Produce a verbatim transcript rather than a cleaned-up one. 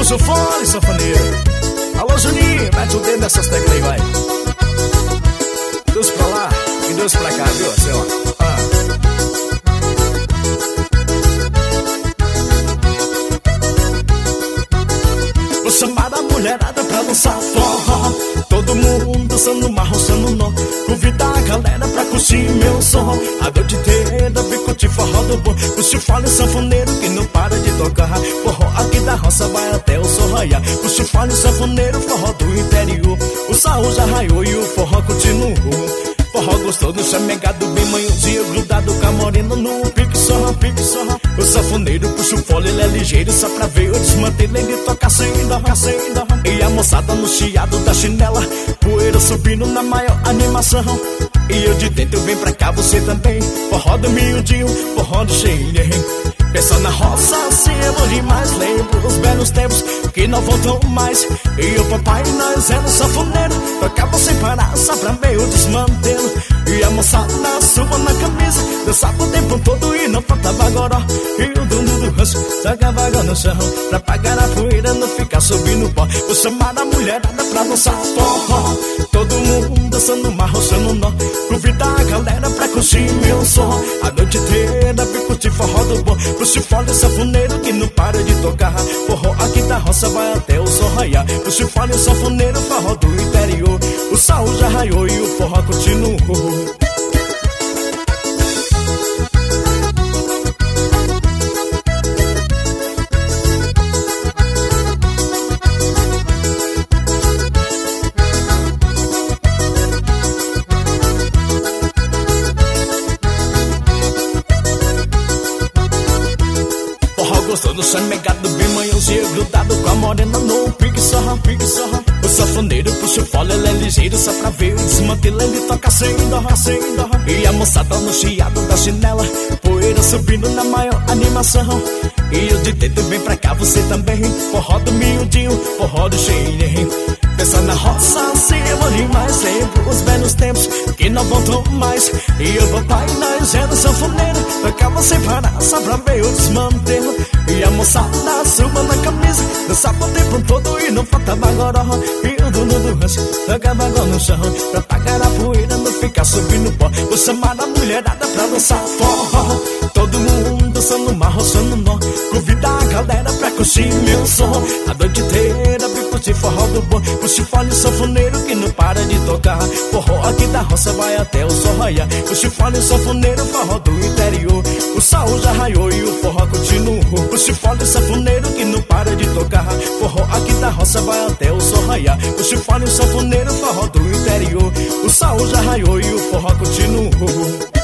Puxa o fone, sanfoneiro. Alô, Juninho, mete o dedo nessas teclas aí, vai. Deus pra lá e Deus pra cá, viu? Sei lá. Ah. Vou chamar a mulherada pra dançar forró. Todo mundo dançando, marroçando nó. Convidar a galera pra curtir meu som. A noite inteira vem curtir forró do bom. Puxa o fole sanfoneiro que não para de tocar. Forró aqui da roça vai até o sol raiar. Puxa o fole sanfoneiro, forró do interior. O sol já raiou e o forró continuou. Forró gostoso, chamegado, bem manhãozinho, grudado com a morena no pique só, pique só. O sanfoneiro puxa o fole, ele é ligeiro, só pra ver o desmantelo, ele toca sem dó, sem dó. E a moçada no chiado da chinela, poeira subindo na maior animação. E eu de dentro, vem pra cá, você também. Forró do miudinho, forró do cheinho. Pensa na roça, assim é bom demais. Lembro os belos tempos que não voltam mais. E o papai, nós era sanfoneiro, tocava sem parar, só pra meio desmantelo. E a moçada suba na camisa, dançava o tempo todo e não faltava goró. E o dono do rancho jogava água no chão, pra apagar a poeira, não ficar subindo pó. Vou chamar a mulherada pra dançar forró. Todo mundo dançando, marroçando nó. Convidar a galera pra curtir meu som. A noite inteira vem curtir forró do bom. Puxa o fole sanfoneiro que não para de tocar. Forró aqui da roça vai até o sol raiar. Puxa o fole sanfoneiro, forró do interior. O sol já raiou e o forró continuou. Gostoso, chamegado, bem manhãozinho, grudado com a morena no pique só, pique só. O sanfoneiro puxa o fole, ele é ligeiro, só pra ver o desmantelo, ele toca sem dó, sem dó. E a moçada no chiado da chinela, poeira subindo na maior animação. E eu de dentro, vem pra cá, você também. Forró do miudinho, forró do cheinho. Pensa na roça, assim é bom demais. Lembro os velhos tempos que não voltam mais. E o papai, nós era sanfoneiro, tocava sem parar, só pra ver o desmantelo. E a moçada suba na camisa, dançava o tempo todo e não faltava goró. E o dono do rancho jogava água no chão, pra apagar a poeira, não ficar subindo pó. Vou chamar a mulherada pra dançar forró. Todo mundo dançando, marroçando nó. Convidar a galera pra curtir meu som. A noite inteira vem curtir forró do bom. Puxa o fole sanfoneiro que não para de tocar. Forró aqui da roça vai até o sol raiar. Puxa o fole sanfoneiro, forró do interior. O sol já raiou e o forró continuou. Puxa o fole sanfoneiro que não para de tocar. Forró aqui da roça vai até o sol raiar. Puxa o fole sanfoneiro, forró do interior. O sol já raiou e o forró continuou.